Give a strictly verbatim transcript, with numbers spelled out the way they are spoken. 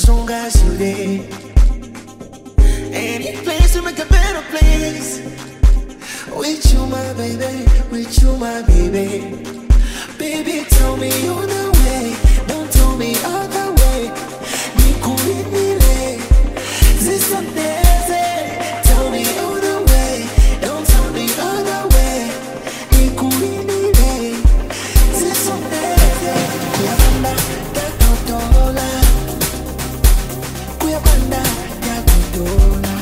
long as you there. Any place to make a better place. With you, my baby, with you, my baby. Baby, tell me you're the way, don't tell me other way. Nikuinile, zisoneze. Tell me you're the way, don't tell me other way. Nikuinile, zisoneze. Kuyabanda, ya kutola. Kuyabanda, ya kutola.